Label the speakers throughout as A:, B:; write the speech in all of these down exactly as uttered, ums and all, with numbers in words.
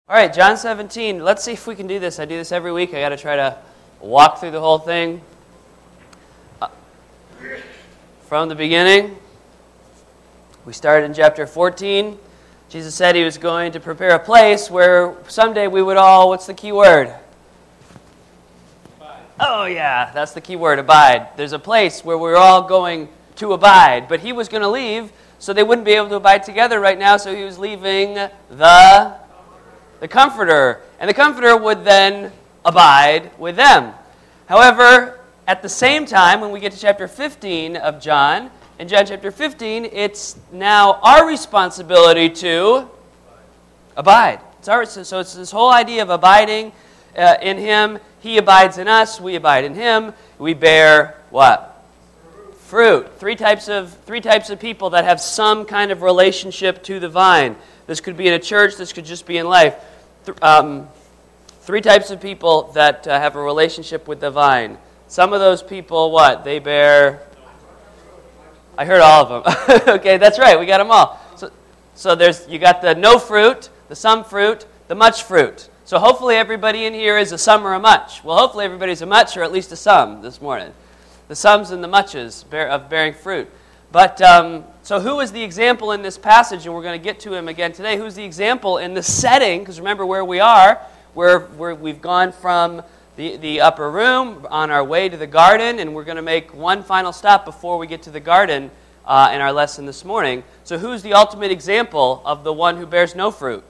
A: All right, John seventeen. Let's see if we can do this. I do this every week. I got to try to walk through the whole thing uh, from the beginning. We started in chapter fourteen. Jesus said he was going to prepare a place where someday we would all, what's the key word? Abide. Oh yeah, that's the key word, abide. There's a place where we're all going to abide. But he was going to leave, so they wouldn't be able to abide together right now, so he was leaving the... the Comforter, and the Comforter would then abide with them. However, at the same time, when we get to chapter fifteen of John, in John chapter fifteen, it's now our responsibility to abide. It's our, so it's this whole idea of abiding uh, in Him. He abides in us, we abide in Him. We bear what? Fruit. Three types of three types of people that have some kind of relationship to the vine. This could be in a church, this could just be in life. Th- um, three types of people that uh, have a relationship with the vine. Some of those people, what? They bear... I heard all of them. Okay, that's right, we got them all. So, so there's you got the no fruit, the some fruit, the much fruit. So hopefully everybody in here is a some or a much. Well, hopefully everybody's a much or at least a some this morning. The sums and the muches bear, of bearing fruit. But... Um, So who is the example in this passage, and we're going to get to him again today, who's the example in the setting, because remember where we are, where, where we've gone from the, the upper room on our way to the garden, and we're going to make one final stop before we get to the garden uh, in our lesson this morning. So who's the ultimate example of the one who bears no fruit?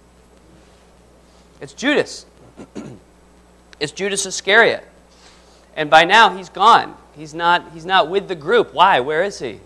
A: It's Judas. It's Judas Iscariot. And by now he's gone. He's not, he's not with the group. Why? Where is he?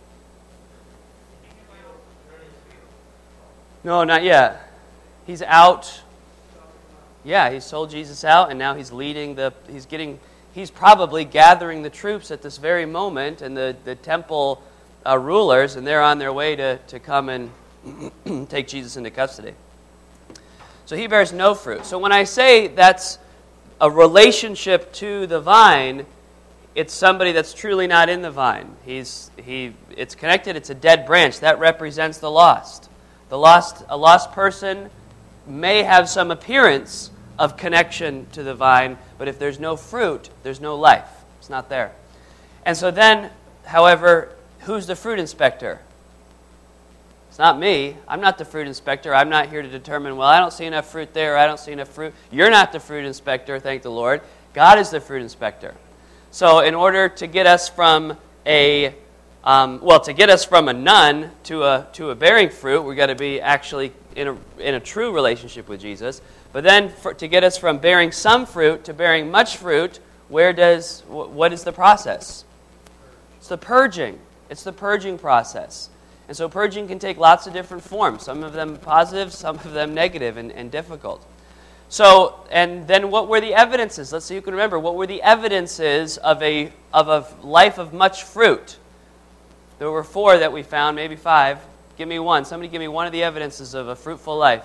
A: No, not yet. He's out. Yeah, he sold Jesus out, and now he's leading the, he's getting, he's probably gathering the troops at this very moment, and the, the temple uh, rulers, and they're on their way to, to come and take Jesus into custody. So he bears no fruit. So when I say that's a relationship to the vine, it's somebody that's truly not in the vine. He's, he, it's connected, it's a dead branch. That represents the lost. The lost, a lost person may have some appearance of connection to the vine, but if there's no fruit, there's no life. It's not there. And so then, however, who's the fruit inspector? It's not me. I'm not the fruit inspector. I'm not here to determine, well, I don't see enough fruit there, or I don't see enough fruit. You're not the fruit inspector, thank the Lord. God is the fruit inspector. So in order to get us from a Um, well, to get us from a none to a to a bearing fruit, we've got to be actually in a in a true relationship with Jesus. But then, for, to get us from bearing some fruit to bearing much fruit, where does wh- what is the process? It's the purging. It's the purging process. And so purging can take lots of different forms. Some of them positive, some of them negative and, and difficult. So, and then what were the evidences? Let's see who can remember. What were the evidences of a of a life of much fruit? There were four that we found, maybe five. Give me one. Somebody give me one of the evidences of a fruitful life.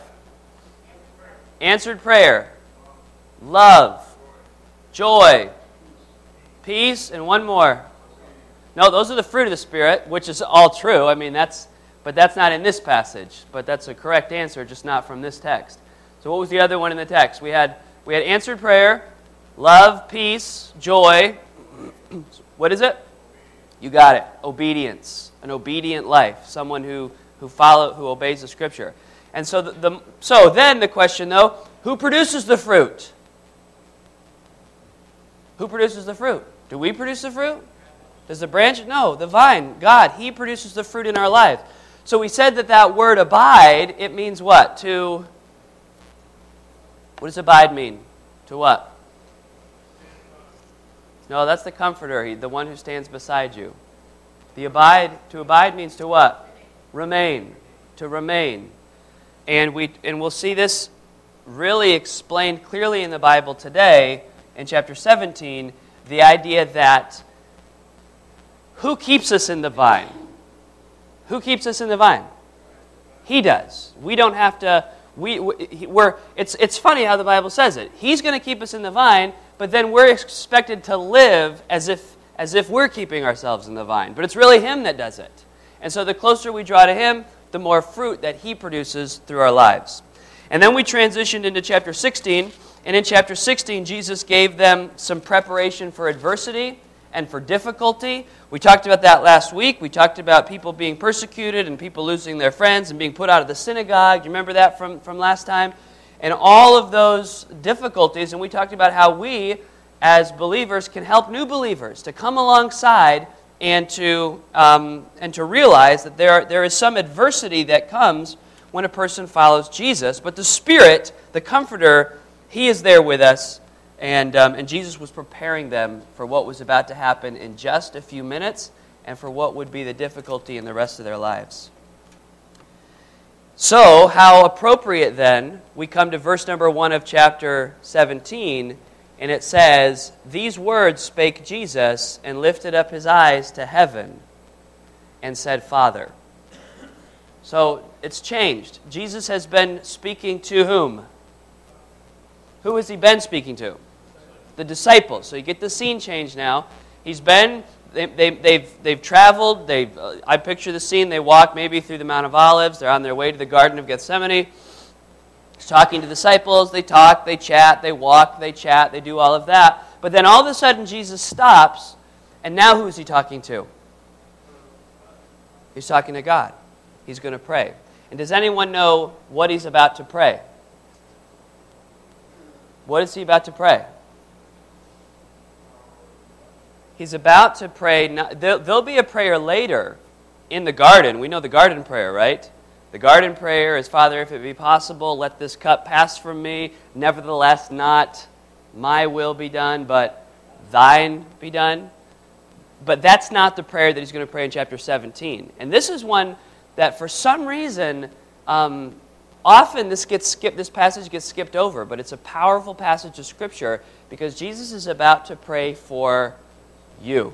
A: Answered prayer. Love. Joy. Peace. And one more. No, those are the fruit of the Spirit, which is all true. I mean, that's, but that's not in this passage. But that's a correct answer, just not from this text. So what was the other one in the text? We had, we had answered prayer, love, peace, joy. What is it? You got it. Obedience. An obedient life. Someone who, who follow, who obeys the Scripture. And so the, the so then the question though, who produces the fruit? Who produces the fruit? Do we produce the fruit? Does the branch? No, the vine. God, He produces the fruit in our lives. So we said that that word abide, it means what? To, what does abide mean? To what? No, that's the Comforter, the one who stands beside you. The abide, to abide means to what? Remain. To remain. And we and we'll see this really explained clearly in the Bible today, in chapter seventeen, the idea that who keeps us in the vine? Who keeps us in the vine? He does. We don't have to, we, we're, it's, it's funny how the Bible says it. He's going to keep us in the vine, but then we're expected to live as if as if we're keeping ourselves in the vine. But it's really Him that does it. And so the closer we draw to Him, the more fruit that He produces through our lives. And then we transitioned into chapter sixteen, and in chapter sixteen, Jesus gave them some preparation for adversity and for difficulty. We talked about that last week. We talked about people being persecuted and people losing their friends and being put out of the synagogue. You remember that from, from last time? And all of those difficulties, and we talked about how we, as believers, can help new believers to come alongside and to um, and to realize that there there is some adversity that comes when a person follows Jesus. But the Spirit, the Comforter, He is there with us, and um, and Jesus was preparing them for what was about to happen in just a few minutes, and for what would be the difficulty in the rest of their lives. So, how appropriate then, we come to verse number one of chapter seventeen, and it says, "These words spake Jesus, and lifted up his eyes to heaven, and said, Father." So, it's changed. Jesus has been speaking to whom? Who has he been speaking to? The disciples. So you get the scene change now. He's been, they, they, they've, they've traveled, they've, uh, I picture the scene, they walk maybe through the Mount of Olives, they're on their way to the Garden of Gethsemane. He's talking to the disciples, they talk, they chat, they walk, they chat, they do all of that. But then all of a sudden Jesus stops, and now who is he talking to? He's talking to God. He's going to pray. And does anyone know what he's about to pray? What is he about to pray? He's about to pray. There'll be a prayer later in the garden. We know the garden prayer, right? The garden prayer is, Father, if it be possible, let this cup pass from me. Nevertheless, not my will be done, but thine be done. But that's not the prayer that he's going to pray in chapter seventeen. And this is one that for some reason, um, often this gets skipped. This passage gets skipped over, but it's a powerful passage of Scripture because Jesus is about to pray for you.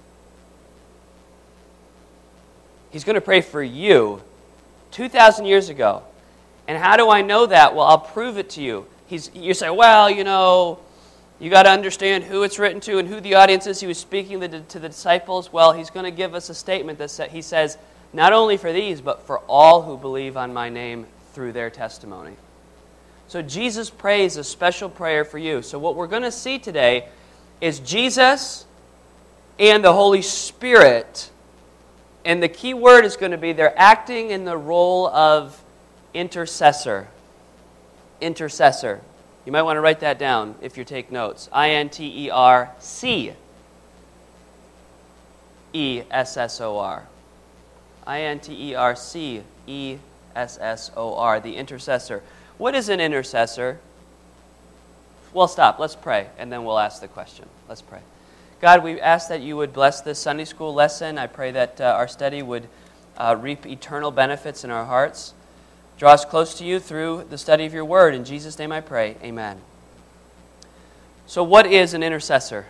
A: He's going to pray for you two thousand years ago. And how do I know that? Well, I'll prove it to you. He's, you say, well, you know, you got to understand who it's written to and who the audience is. He was speaking to the, to the disciples. Well, he's going to give us a statement that sa- he says, not only for these, but for all who believe on my name through their testimony. So Jesus prays a special prayer for you. So what we're going to see today is Jesus and the Holy Spirit. And the key word is going to be they're acting in the role of intercessor. Intercessor. You might want to write that down if you take notes. I N T E R C E S S O R. I N T E R C E S S O R, the intercessor. What is an intercessor? Well, stop. Let's pray, and then we'll ask the question. Let's pray. God, we ask that you would bless this Sunday school lesson. I pray that uh, our study would uh, reap eternal benefits in our hearts. Draw us close to you through the study of your word. In Jesus' name I pray. Amen. So what is an intercessor?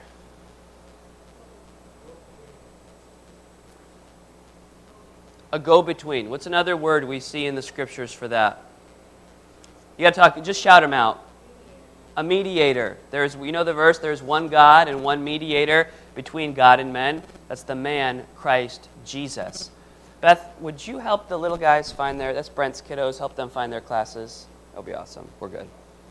A: A go-between. What's another word we see in the Scriptures for that? You got to talk. Just shout them out. A mediator. There's, you know the verse, there's one God and one mediator between God and men. That's the man, Christ Jesus. Beth, would you help the little guys find their, that's Brent's kiddos, help them find their classes? That'll be awesome. We're good.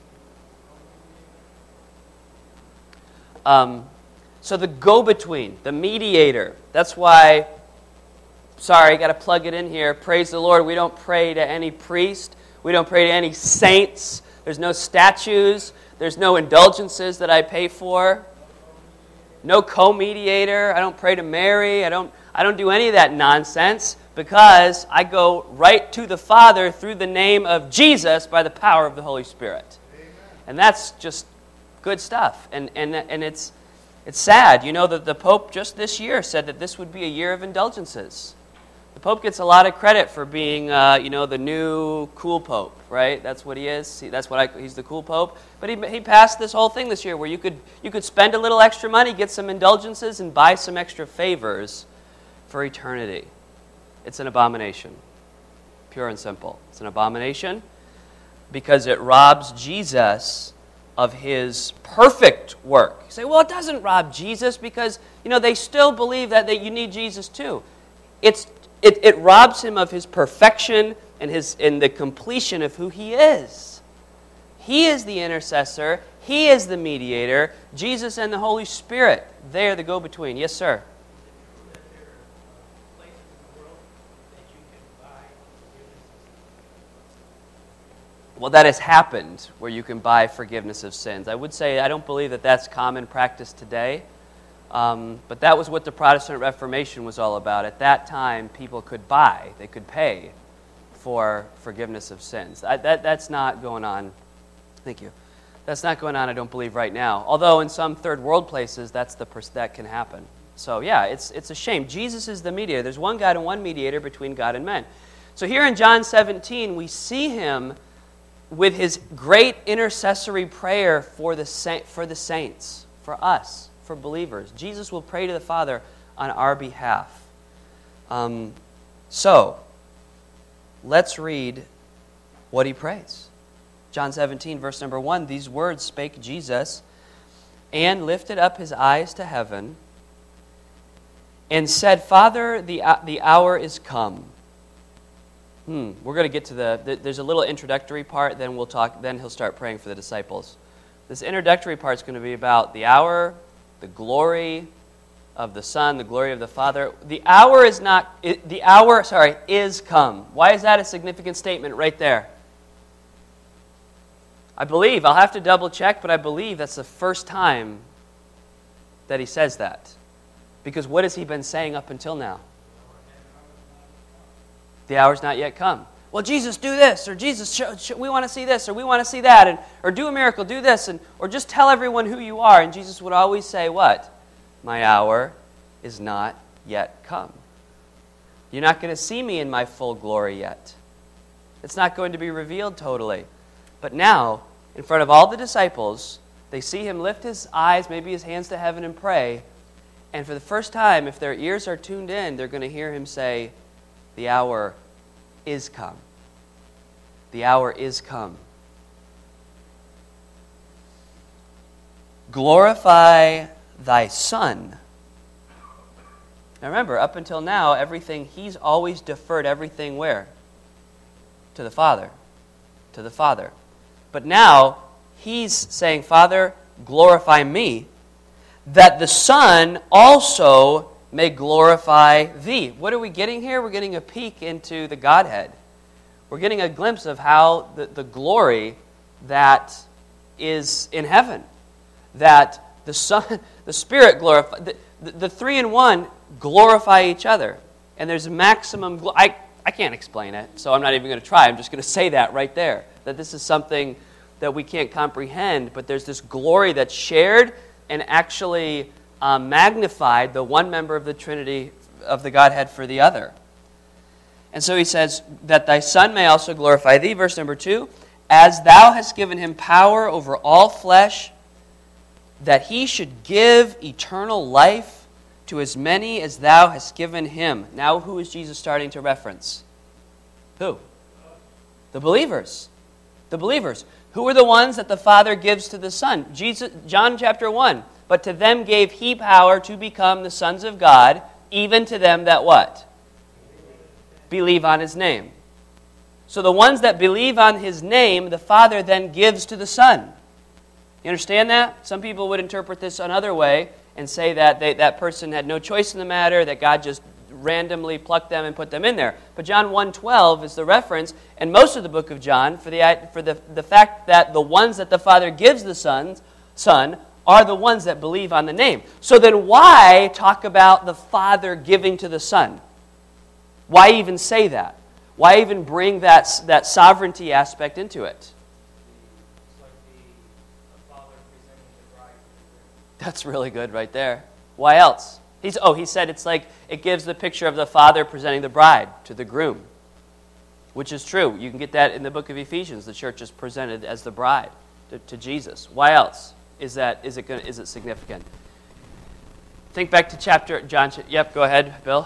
A: Um, so the go-between, the mediator. That's why, sorry, got to plug it in here. Praise the Lord. We don't pray to any priest. We don't pray to any saints. There's no statues. There's no indulgences that I pay for. No co-mediator. I don't pray to Mary. I don't I don't do any of that nonsense because I go right to the Father through the name of Jesus by the power of the Holy Spirit. Amen. And that's just good stuff. And and and it's it's sad. You know that the Pope just this year said that this would be a year of indulgences. The Pope gets a lot of credit for being, uh, you know, the new cool Pope, right? That's what he is. He, that's what I, he's the cool Pope. But he he passed this whole thing this year where you could you could spend a little extra money, get some indulgences, and buy some extra favors for eternity. It's an abomination, pure and simple. It's an abomination because it robs Jesus of his perfect work. You say, well, it doesn't rob Jesus because, you know, they still believe that, that you need Jesus too. It's It, it robs him of his perfection and his in the completion of who he is. He is the intercessor. He is the mediator. Jesus and the Holy Spirit, they are the go-between. Yes, sir? Well, that has happened where you can buy forgiveness of sins. I would say I don't believe that that's common practice today, um, but that was what the Protestant Reformation was all about. At that time, people could buy, they could pay for forgiveness of sins. I, that, that's not going on. Thank you. That's not going on, I don't believe, right now. Although in some third world places, that's the pers- that can happen. So yeah, it's it's a shame. Jesus is the mediator. There's one God and one mediator between God and men. So here in John seventeen, we see him with his great intercessory prayer for the sa- for the saints, for us, for believers. Jesus will pray to the Father on our behalf. Um, so, let's read what he prays. John seventeen, verse number one, these words spake Jesus, and lifted up his eyes to heaven, and said, Father, the, the hour is come. Hmm, we're going to get to the, there's a little introductory part, then we'll talk, then he'll start praying for the disciples. This introductory part is going to be about the hour, the glory of the Son, the glory of the Father. The hour is not, the hour, sorry, is come. Why is that a significant statement right there? I believe, I'll have to double check, but I believe that's the first time that he says that. Because what has he been saying up until now? The hour's not yet come. Well, Jesus, do this, or Jesus, sh- sh- we want to see this, or we want to see that, and or do a miracle, do this, and or just tell everyone who you are. And Jesus would always say, what? My hour is not yet come. You're not going to see me in my full glory yet. It's not going to be revealed totally. But now, in front of all the disciples, they see him lift his eyes, maybe his hands to heaven, and pray. And for the first time, if their ears are tuned in, they're going to hear him say, the hour is come. The hour is come. Glorify thy Son. Now remember, up until now, everything, he's always deferred everything where? To the Father. To the Father. But now, he's saying, Father, glorify me, that the Son also may glorify thee. What are we getting here? We're getting a peek into the Godhead. We're getting a glimpse of how the, the glory that is in heaven, that the Son, the Spirit glorify, the, the, the three in one glorify each other. And there's maximum, glo- I, I can't explain it, so I'm not even going to try. I'm just going to say that right there, that this is something that we can't comprehend, but there's this glory that's shared and actually um, magnified, the one member of the Trinity of the Godhead for the other. And so he says, that thy Son may also glorify thee, verse number two, as thou hast given him power over all flesh, that he should give eternal life to as many as thou hast given him. Now who is Jesus starting to reference? Who? The believers. The believers. Who are the ones that the Father gives to the Son? Jesus, John chapter one. But to them gave he power to become the sons of God, even to them that what? Believe on his name. So the ones that believe on his name, the Father then gives to the Son. You understand that? Some people would interpret this another way and say that they, that person had no choice in the matter, that God just randomly plucked them and put them in there. But John one twelve is the reference, and most of the book of John, for the for the, the fact that the ones that the Father gives the Son, son are the ones that believe on the name. So then why talk about the Father giving to the Son? Why even say that? Why even bring that, that sovereignty aspect into it? That's really good right there. Why else? He's oh, he said it's like it gives the picture of the Father presenting the bride to the groom, which is true. You can get that in the book of Ephesians. The church is presented as the bride to, to Jesus. Why else is that? Is it gonna, is it significant? Think back to chapter John. Yep, go ahead, Bill.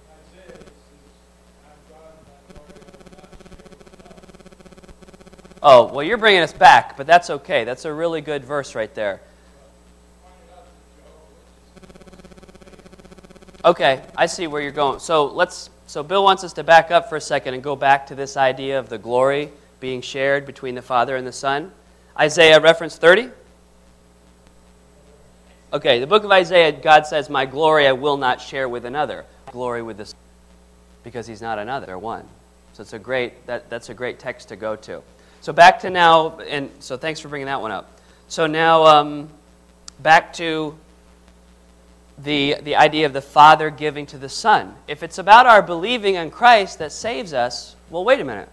A: Oh, well, you're bringing us back, but that's okay. That's a really good verse right there. Okay, I see where you're going. So let's. So Bill wants us to back up for a second and go back to this idea of the glory being shared between the Father and the Son. I Isaiah, reference thirty? Okay, the book of Isaiah, God says, my glory I will not share with another. Glory with this, because he's not another, they're one. So it's a great, that, that's a great text to go to. So back to now, and so thanks for bringing that one up. So now um, back to the, the idea of the Father giving to the Son. If it's about our believing in Christ that saves us, well, wait a minute.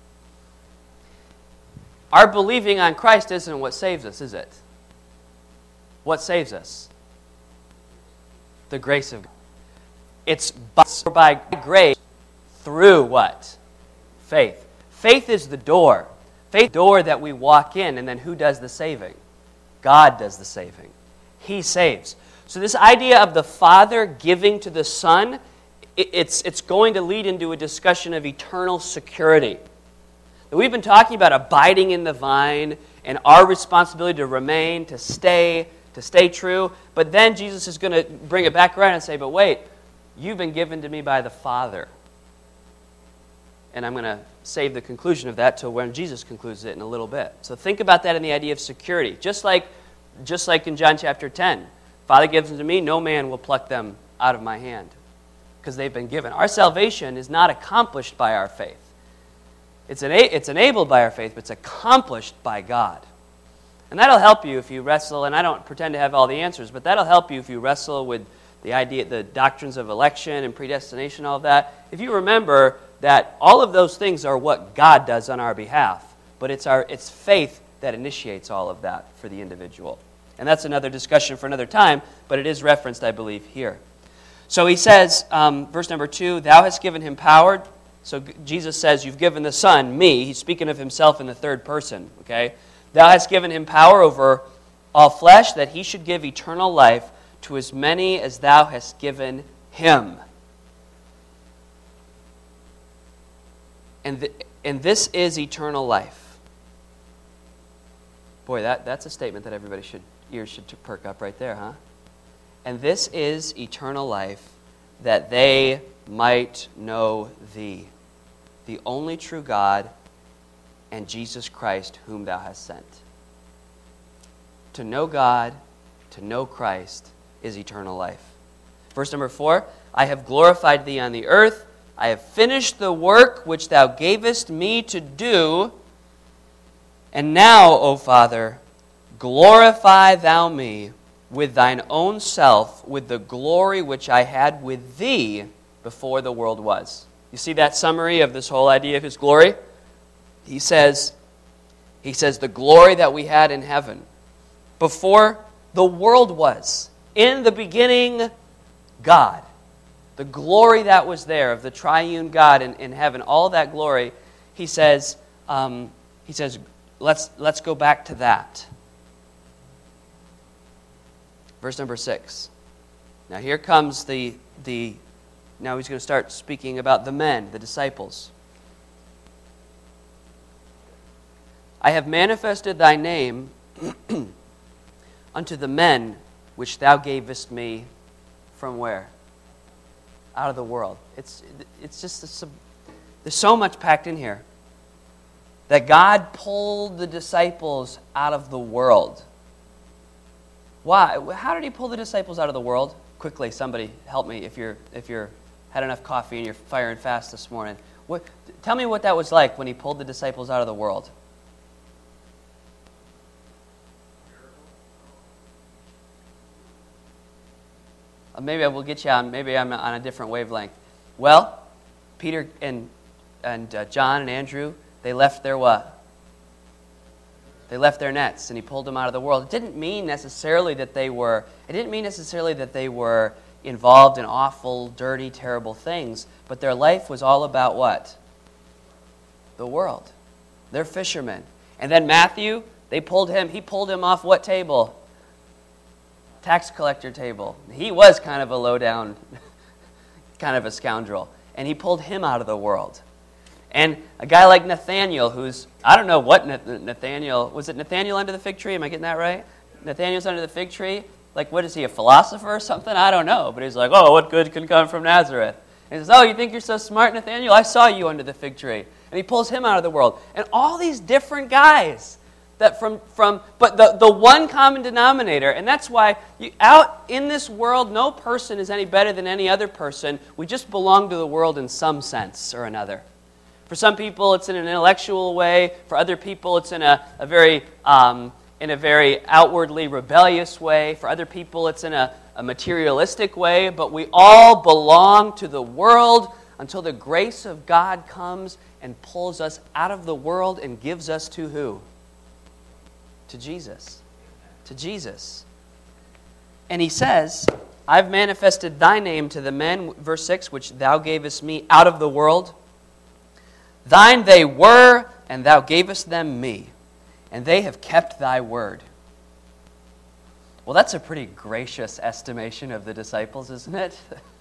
A: Our believing on Christ isn't what saves us, is it? What saves us? The grace of God. It's by grace through what? Faith. Faith is the door. Faith is the door that we walk in, and then who does the saving? God does the saving. He saves. So this idea of the Father giving to the Son, it's, it's going to lead into a discussion of eternal security. We've been talking about abiding in the vine and our responsibility to remain, to stay, to stay true. But then Jesus is going to bring it back around and say, but wait, you've been given to me by the Father. And I'm going to save the conclusion of that till when Jesus concludes it in a little bit. So think about that in the idea of security. Just like, just like in John chapter ten. Father gives them to me, no man will pluck them out of my hand. Because they've been given. Our salvation is not accomplished by our faith. It's, ena- it's enabled by our faith, but it's accomplished by God. And that'll help you if you wrestle, and I don't pretend to have all the answers, but that'll help you if you wrestle with the idea, the doctrines of election and predestination, all of that. If you remember that all of those things are what God does on our behalf, but it's our it's faith that initiates all of that for the individual. And that's another discussion for another time, but it is referenced, I believe, here. So he says, um, verse number two, thou hast given him power. So Jesus says, you've given the Son, me. He's speaking of himself in the third person, okay? Thou hast given him power over all flesh, that he should give eternal life to as many as thou hast given him. And, th- and this is eternal life. Boy, that, that's a statement that everybody should, ears should perk up right there, huh? And this is eternal life, that they might know thee, the only true God, and Jesus Christ, whom thou hast sent. To know God, to know Christ, is eternal life. Verse number four, I have glorified thee on the earth. I have finished the work which thou gavest me to do. And now, O Father, glorify thou me with thine own self, with the glory which I had with thee before the world was. You see that summary of this whole idea of his glory? He says, he says, the glory that we had in heaven before the world was. In the beginning, God. The glory that was there of the triune God in, in heaven, all that glory, he says, um, he says, let's, let's go back to that. Verse number six. Now here comes the, the now he's going to start speaking about the men, the disciples. I have manifested thy name unto the men which thou gavest me from where? Out of the world. It's, it's just, a, there's so much packed in here. That God pulled the disciples out of the world. Why? How did he pull the disciples out of the world? Quickly, somebody help me if you're if you're had enough coffee and you're firing fast this morning. What, tell me what that was like when he pulled the disciples out of the world. Maybe I will get you on, maybe I'm on a different wavelength. Well, Peter and and uh, John and Andrew, they left their what? They left their nets, and he pulled them out of the world. It didn't mean necessarily that they were, it didn't mean necessarily that they were involved in awful, dirty, terrible things, but their life was all about what? The world. They're fishermen. And then Matthew, they pulled him, he pulled him off what table? Tax collector table. He was kind of a low-down, kind of a scoundrel. And he pulled him out of the world. And a guy like Nathaniel, who's, I don't know what Nathaniel, was it Nathaniel under the fig tree? Am I getting that right? Nathaniel's under the fig tree? Like, what is he, a philosopher or something? I don't know. But he's like, oh, what good can come from Nazareth? And he says, oh, you think you're so smart, Nathaniel? I saw you under the fig tree. And he pulls him out of the world. And all these different guys That from, from but the, the one common denominator, and that's why you, out in this world, no person is any better than any other person. We just belong to the world in some sense or another. For some people, it's in an intellectual way. For other people, it's in a, a very um, in a very outwardly rebellious way. For other people, it's in a, a materialistic way. But we all belong to the world until the grace of God comes and pulls us out of the world and gives us to who? To Jesus. To Jesus. And he says, I've manifested thy name to the men, verse six, which thou gavest me out of the world. Thine they were, and thou gavest them me, and they have kept thy word. Well, that's a pretty gracious estimation of the disciples, isn't it?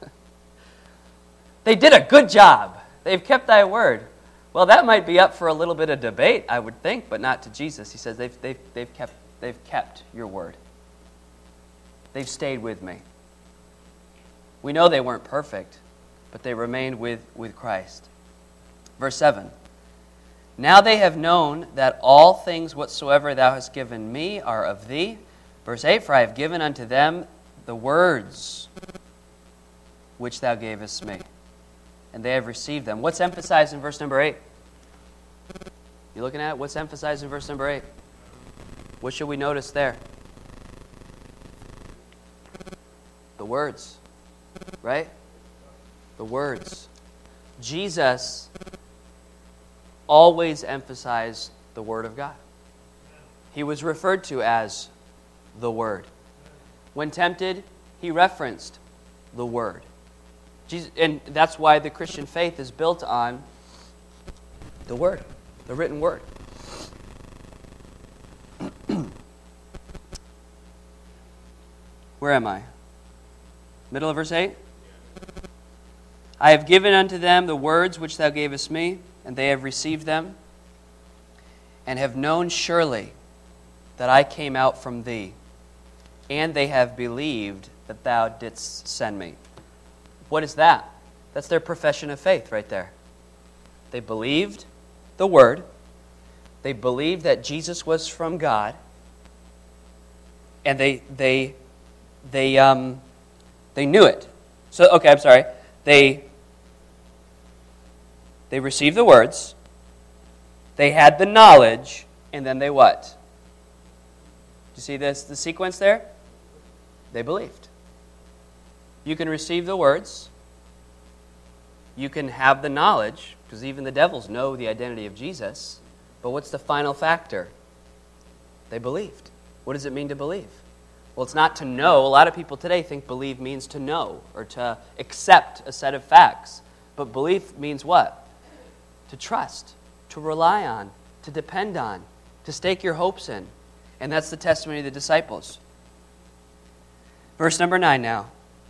A: They did a good job. They've kept thy word. Well, that might be up for a little bit of debate, I would think, but not to Jesus. He says, they've, they've, they've, kept, they've kept your word. They've stayed with me. We know they weren't perfect, but they remained with, with Christ. Verse seven, now they have known that all things whatsoever thou hast given me are of thee. Verse eight, for I have given unto them the words which thou gavest me, and they have received them. What's emphasized in verse number eight? You looking at it? What's emphasized in verse number eight? What should we notice there? The words, right? The words. Jesus always emphasized the Word of God. He was referred to as the Word. When tempted, he referenced the Word. Jesus, and that's why the Christian faith is built on the Word, the written Word. Where am I? Middle of verse eight? I have given unto them the words which thou gavest me, and they have received them, and have known surely that I came out from thee, and they have believed that thou didst send me. What is that? That's their profession of faith right there. They believed the Word. They believed that Jesus was from God. And they they they um they knew it. So okay, I'm sorry. They they received the words. They had the knowledge, and then they what? Do you see this the sequence there? They believed. You can receive the words. You can have the knowledge, because even the devils know the identity of Jesus. But what's the final factor? They believed. What does it mean to believe? Well, it's not to know. A lot of people today think believe means to know or to accept a set of facts. But belief means what? To trust, to rely on, to depend on, to stake your hopes in. And that's the testimony of the disciples. Verse number nine now.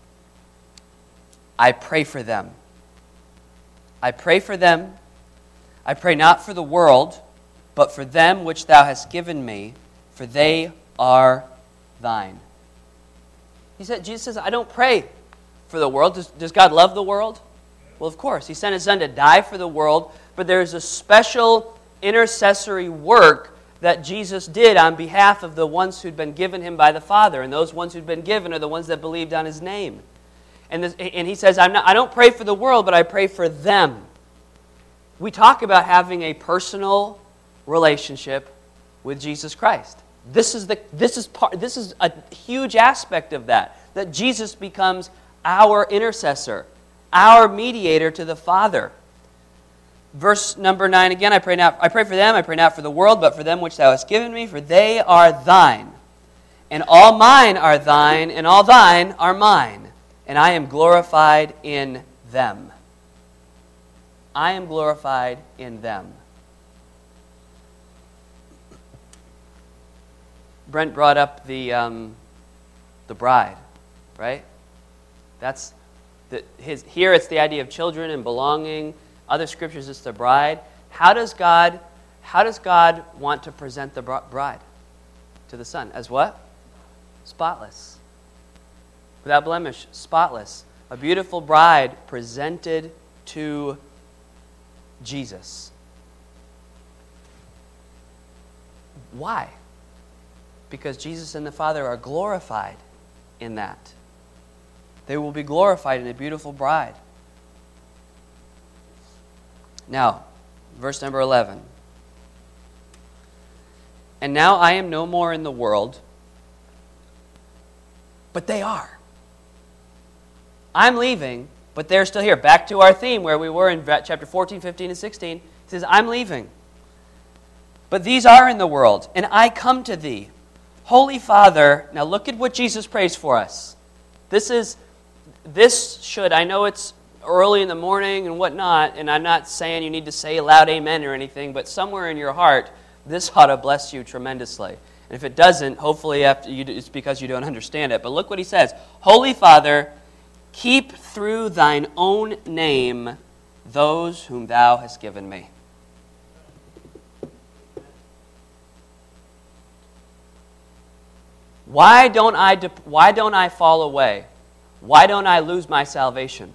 A: I pray for them. I pray for them. I pray not for the world, but for them which thou hast given me, for they are thine. He said, Jesus says, I don't pray for the world. Does, does God love the world? Well, of course. He sent his son to die for the world, but there's a special intercessory work that Jesus did on behalf of the ones who'd been given him by the Father, and those ones who'd been given are the ones that believed on his name. And, this, and he says, I'm not, I don't pray for the world, but I pray for them. We talk about having a personal relationship with Jesus Christ. This is the this is part this is a huge aspect of that. That Jesus becomes our intercessor, our mediator to the Father. Verse number nine again, I pray not I pray for them, I pray not for the world, but for them which thou hast given me, for they are thine. And all mine are thine, and all thine are mine. And I am glorified in them. I am glorified in them. Brent brought up the um, the bride, right? That's the, his. Here it's the idea of children and belonging. Other scriptures it's the bride. How does God? How does God want to present the bride to the Son? As what? Spotless. Without blemish, spotless. A beautiful bride presented to Jesus. Why? Because Jesus and the Father are glorified in that. They will be glorified in a beautiful bride. Now, verse number eleven. And now I am no more in the world, but they are. I'm leaving, but they're still here. Back to our theme where we were in chapter fourteen, fifteen, and sixteen. It says, I'm leaving. But these are in the world, and I come to thee. Holy Father, now look at what Jesus prays for us. This is, this should, I know it's early in the morning and whatnot, and I'm not saying you need to say a loud amen or anything, but somewhere in your heart, this ought to bless you tremendously. And if it doesn't, hopefully after you, it's because you don't understand it. But look what he says. Holy Father, keep through thine own name those whom thou hast given me. Why don't I, dep- why don't I fall away? Why don't I lose my salvation?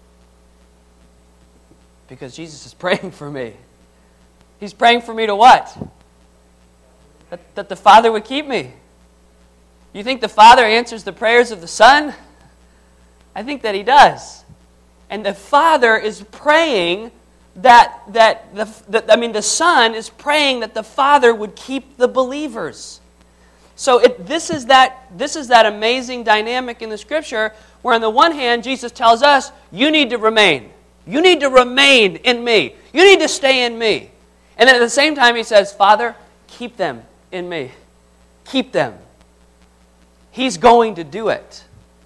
A: Because Jesus is praying for me. He's praying for me to what? That, that the Father would keep me. You think the Father answers the prayers of the Son? I think that He does. And the Father is praying that, that the, the I mean, the Son is praying that the Father would keep the believers. So it, this is that this is that amazing dynamic in the Scripture where on the one hand, Jesus tells us, you need to remain. You need to remain in me. You need to stay in me. And then at the same time, He says, Father, keep them in me. Keep them. He's going to do it.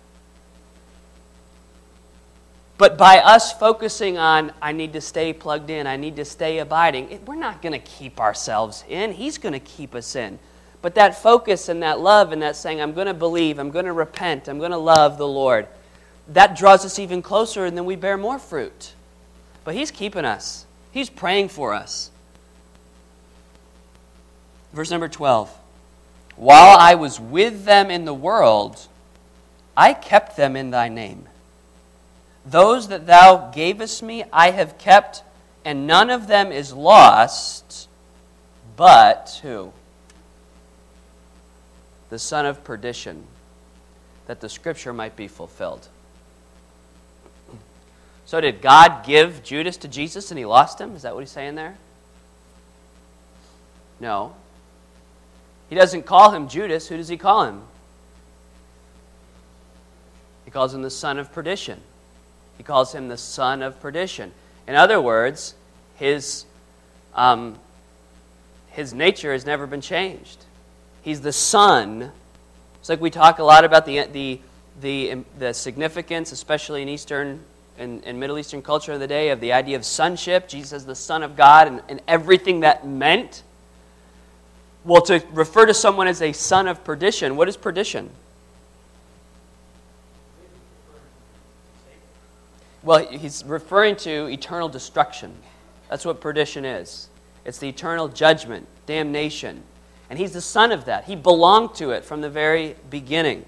A: But by us focusing on, I need to stay plugged in, I need to stay abiding, it, we're not going to keep ourselves in. He's going to keep us in. But that focus and that love and that saying, I'm going to believe, I'm going to repent, I'm going to love the Lord, that draws us even closer and then we bear more fruit. But He's keeping us. He's praying for us. Verse number twelve. While I was with them in the world, I kept them in thy name. Those that thou gavest me I have kept, and none of them is lost, but who? The son of perdition, that the Scripture might be fulfilled. So did God give Judas to Jesus and He lost him? Is that what He's saying there? No. He doesn't call him Judas. Who does He call him? He calls him the son of perdition. He calls him the son of perdition. In other words, his, um, his nature has never been changed. He's the son. It's like we talk a lot about the the the, the significance, especially in Eastern and, and Middle Eastern culture of the day, of the idea of sonship. Jesus is the Son of God and, and everything that meant. Well, to refer to someone as a son of perdition, what is perdition? Well, he's referring to eternal destruction. That's what perdition is. It's the eternal judgment, damnation. And he's the son of that. He belonged to it from the very beginning.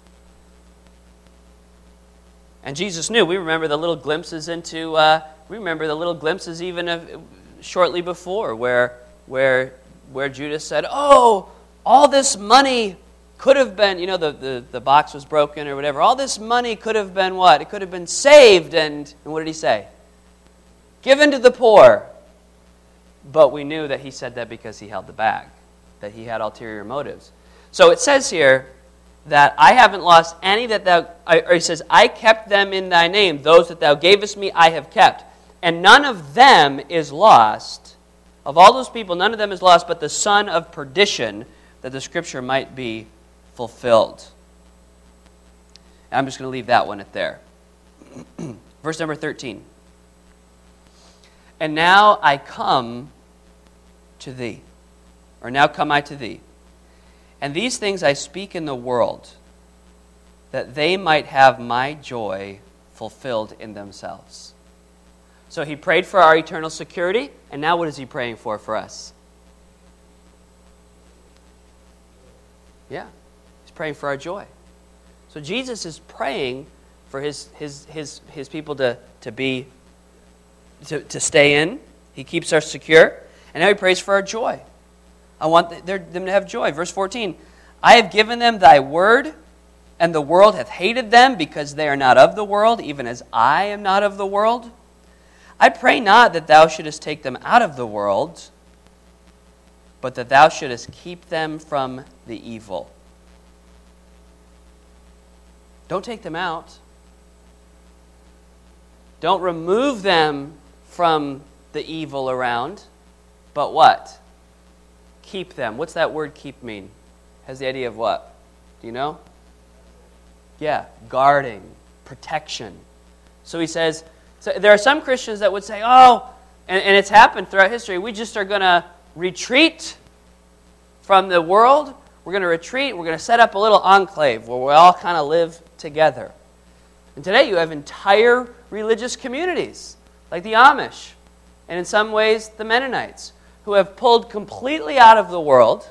A: And Jesus knew. We remember the little glimpses into, uh, we remember the little glimpses even of shortly before where, where, where Judas said, oh, all this money could have been, you know, the, the, the box was broken or whatever. All this money could have been what? It could have been saved. And, and what did he say? Given to the poor. But we knew that he said that because he held the bag, that he had ulterior motives. So it says here that I haven't lost any that thou, or he says, I kept them in thy name. Those that thou gavest me, I have kept. And none of them is lost. Of all those people, none of them is lost, but the son of perdition, that the Scripture might be fulfilled. And I'm just going to leave that one at there. Verse number thirteen. And now I come to thee, or now come I to thee. And these things I speak in the world, that they might have my joy fulfilled in themselves. So he prayed for our eternal security, and now what is he praying for for us? Yeah, he's praying for our joy. So Jesus is praying for his his his his people to, to be to, to stay in. He keeps us secure. And now he prays for our joy. I want them to have joy. Verse fourteen, I have given them thy word, and the world hath hated them, because they are not of the world, even as I am not of the world. I pray not that thou shouldest take them out of the world, but that thou shouldest keep them from the evil. Don't take them out. Don't remove them from the evil around, but what? Keep them. What's that word keep mean? Has the idea of what? Do you know? Yeah, guarding, protection. So he says, so there are some Christians that would say, oh, and, and it's happened throughout history, we just are going to retreat from the world. We're going to retreat. We're going to set up a little enclave where we all kind of live together. And today you have entire religious communities, like the Amish, and in some ways the Mennonites, who have pulled completely out of the world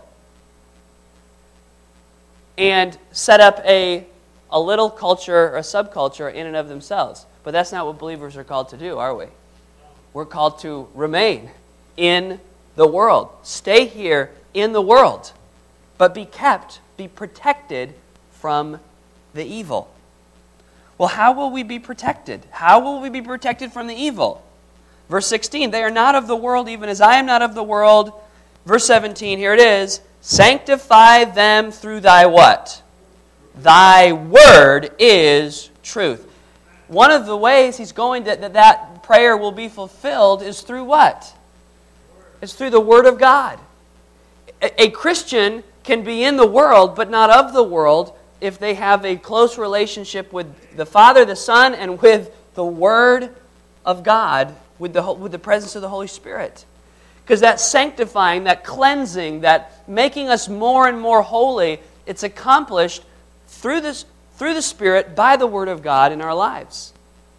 A: and set up a, a little culture or a subculture in and of themselves. But that's not what believers are called to do, are we? We're called to remain in the world. Stay here in the world, but be kept, be protected from the evil. Well, how will we be protected? How will we be protected from the evil? Verse sixteen, they are not of the world, even as I am not of the world. Verse seventeen, here it is, sanctify them through thy what? Thy word is truth. One of the ways he's going to, that that prayer will be fulfilled is through what? It's through the word of God. A, a Christian can be in the world, but not of the world, if they have a close relationship with the Father, the Son, and with the Word of God, with the, with the presence of the Holy Spirit. Because that sanctifying, that cleansing, that making us more and more holy, it's accomplished through this, through the Spirit by the Word of God in our lives.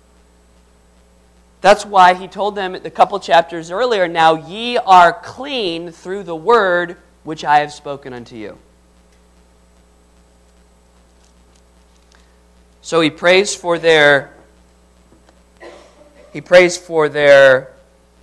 A: That's why he told them a couple chapters earlier, now ye are clean through the word which I have spoken unto you. So he prays for their he prays for their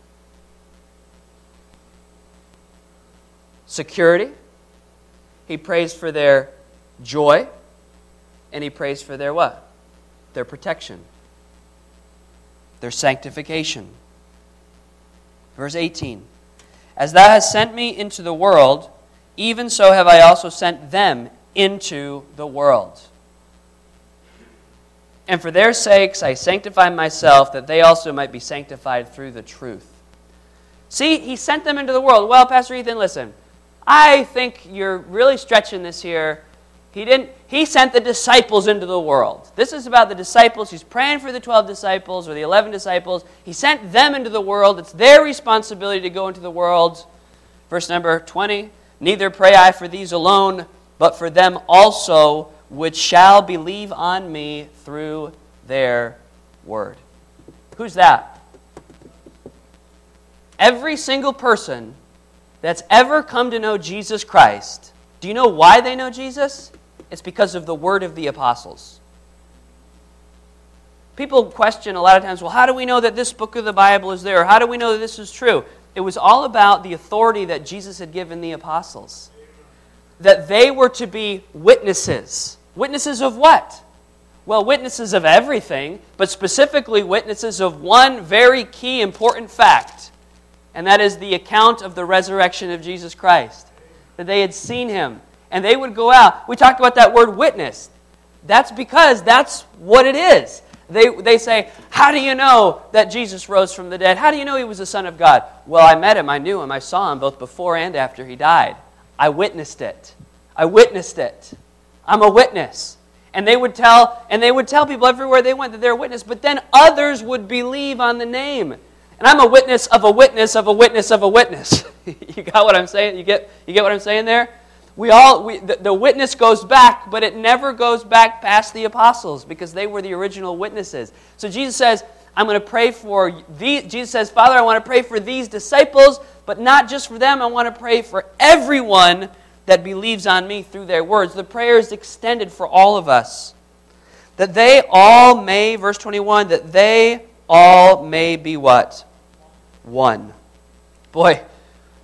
A: security. He prays for their joy, and he prays for their what? Their protection. Their sanctification. Verse eighteen. As thou hast sent me into the world, even so have I also sent them into the world. And for their sakes I sanctify myself, that they also might be sanctified through the truth. See, he sent them into the world. Well, Pastor Ethan, listen, I think you're really stretching this here. He didn't. He sent the disciples into the world. This is about the disciples. He's praying for the twelve disciples or the eleven disciples. He sent them into the world. It's their responsibility to go into the world. Verse number twenty, neither pray I for these alone, but for them also, which shall believe on me through their word. Who's that? Every single person that's ever come to know Jesus Christ. Do you know why they know Jesus? It's because of the word of the apostles. People question a lot of times, well, how do we know that this book of the Bible is there? Or how do we know that this is true? It was all about the authority that Jesus had given the apostles. That they were to be witnesses. Witnesses of what? Well, witnesses of everything, but specifically witnesses of one very key important fact. And that is the account of the resurrection of Jesus Christ. That they had seen him. And they would go out. We talked about that word witness. That's because that's what it is. They, they say, how do you know that Jesus rose from the dead? How do you know he was the Son of God? Well, I met him, I knew him, I saw him both before and after he died. I witnessed it. I witnessed it. I'm a witness. And they would tell, and they would tell people everywhere they went that they're a witness, but then others would believe on the name. And I'm a witness of a witness of a witness of a witness. You got what I'm saying? You get, you get what I'm saying there? We all we, the, the witness goes back, but it never goes back past the apostles because they were the original witnesses. So Jesus says, I'm going to pray for these. Jesus says, Father, I want to pray for these disciples, but not just for them. I want to pray for everyone that believes on me through their words. The prayer is extended for all of us. That they all may, verse twenty-one, that they all may be what? One. Boy,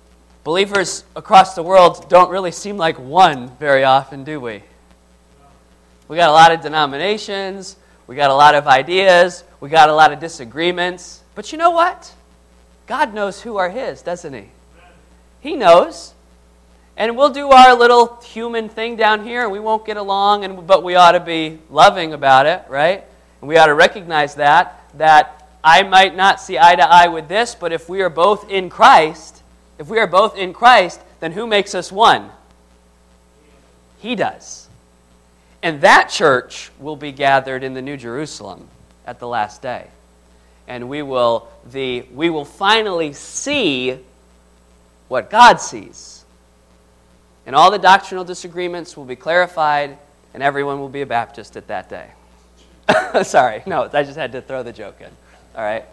A: Believers across the world don't really seem like one very often, do we? We got a lot of denominations, we got a lot of ideas, we got a lot of disagreements. But you know what? God knows who are His, doesn't He? He knows. And we'll do our little human thing down here, and we won't get along, and but we ought to be loving about it, right? And we ought to recognize that, that I might not see eye to eye with this, but if we are both in Christ, if we are both in Christ, then who makes us one? He does. And that church will be gathered in the New Jerusalem at the last day. And we will the we will finally see what God sees. And all the doctrinal disagreements will be clarified, and everyone will be a Baptist at that day. Sorry, no, I just had to throw the joke in. All right?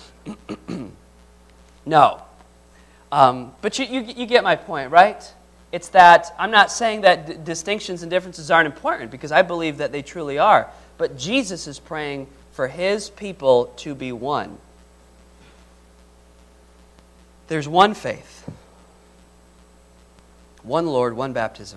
A: No. Um, but you, you, you get my point, right? It's that I'm not saying that d- distinctions and differences aren't important, because I believe that they truly are. But Jesus is praying for His people to be one. There's one faith. One Lord, one baptism.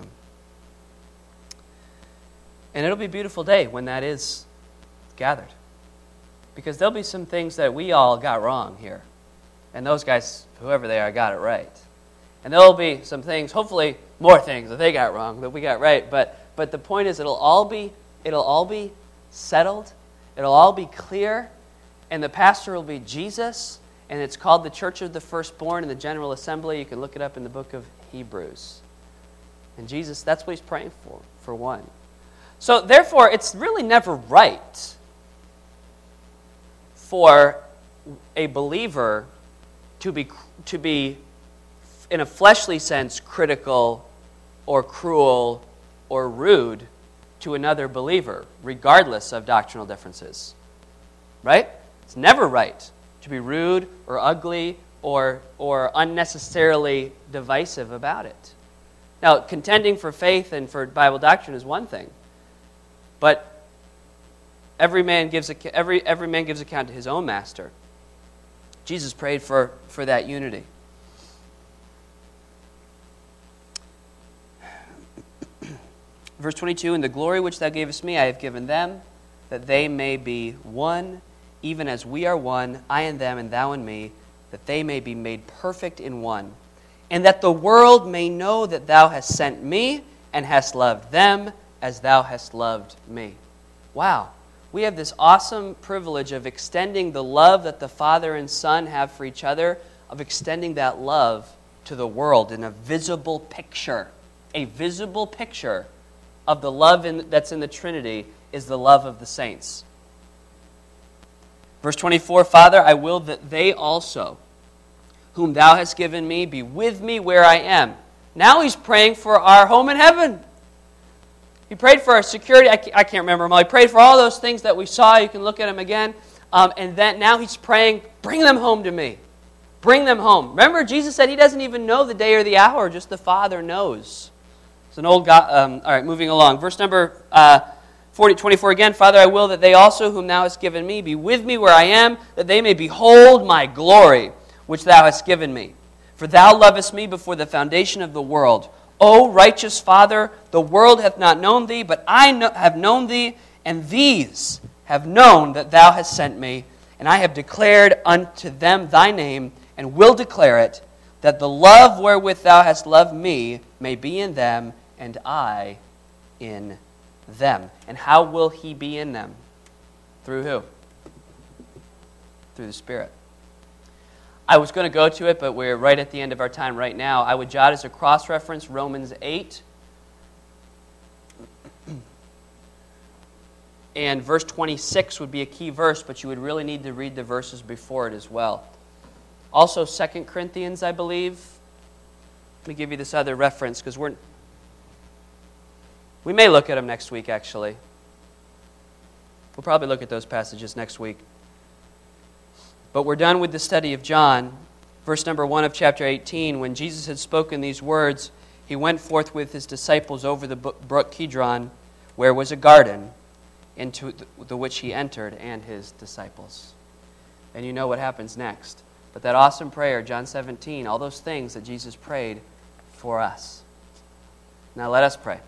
A: And it'll be a beautiful day when that is gathered. Because there'll be some things that we all got wrong here. And those guys, whoever they are, got it right. And there'll be some things, hopefully more things that they got wrong that we got right. But but the point is it'll all be it'll all be settled. It'll all be clear. And the pastor will be Jesus. And it's called the Church of the Firstborn in the General Assembly. You can look it up in the book of Hebrews. And Jesus, that's what He's praying for, for one. So therefore, it's really never right for a believer to be to be, in a fleshly sense, critical or cruel or rude to another believer, regardless of doctrinal differences. Right? It's never right to be rude or ugly or or unnecessarily divisive about it. Now, contending for faith and for Bible doctrine is one thing, but every man gives a, every every man gives account to his own master. Jesus prayed for, for that unity. Verse twenty-two, "In the glory which thou gavest me, I have given them, that they may be one, even as we are one, I and them, and thou and me, that they may be made perfect in one, and that the world may know that thou hast sent me, and hast loved them as thou hast loved me." Wow. We have this awesome privilege of extending the love that the Father and Son have for each other, of extending that love to the world in a visible picture. A visible picture of the love in, that's in the Trinity is the love of the saints. Verse twenty-four, "Father, I will that they also, whom thou hast given me, be with me where I am." Now He's praying for our home in heaven. He prayed for our security. I can't remember them all. He prayed for all those things that we saw. You can look at them again. Um, and then now He's praying, bring them home to me. Bring them home. Remember, Jesus said He doesn't even know the day or the hour. Just the Father knows. It's an old God. Um, all right, moving along. Verse number uh, forty, twenty-four again. "Father, I will that they also, whom thou hast given me, be with me where I am, that they may behold my glory, which thou hast given me. For thou lovest me before the foundation of the world. O righteous Father, the world hath not known thee, but I know, have known thee, and these have known that thou hast sent me. And I have declared unto them thy name, and will declare it, that the love wherewith thou hast loved me may be in them, and I in them." And how will He be in them? Through who? Through the Spirit. I was going to go to it, but we're right at the end of our time right now. I would jot as a cross-reference Romans eight. And verse twenty-six would be a key verse, but you would really need to read the verses before it as well. Also, Second Corinthians, I believe. Let me give you this other reference, because we're... We may look at them next week, actually. We'll probably look at those passages next week. But we're done with the study of John. Verse number one of chapter eighteen, "When Jesus had spoken these words, He went forth with His disciples over the brook Kidron, where was a garden, into the which He entered, and His disciples." And you know what happens next. but that awesome prayer, John seventeen, all those things that Jesus prayed for us. Now let us pray.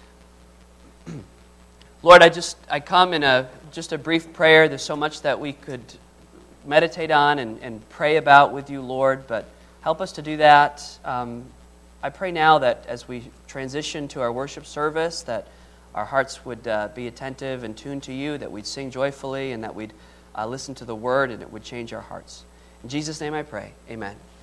A: Lord, I just I come in a just a brief prayer. There's so much that we could meditate on and, and pray about with you, Lord, but help us to do that. Um, I pray now that as we transition to our worship service, that our hearts would uh, be attentive and tuned to you, that we'd sing joyfully, and that we'd uh, listen to the word, and it would change our hearts. In Jesus' name I pray. Amen.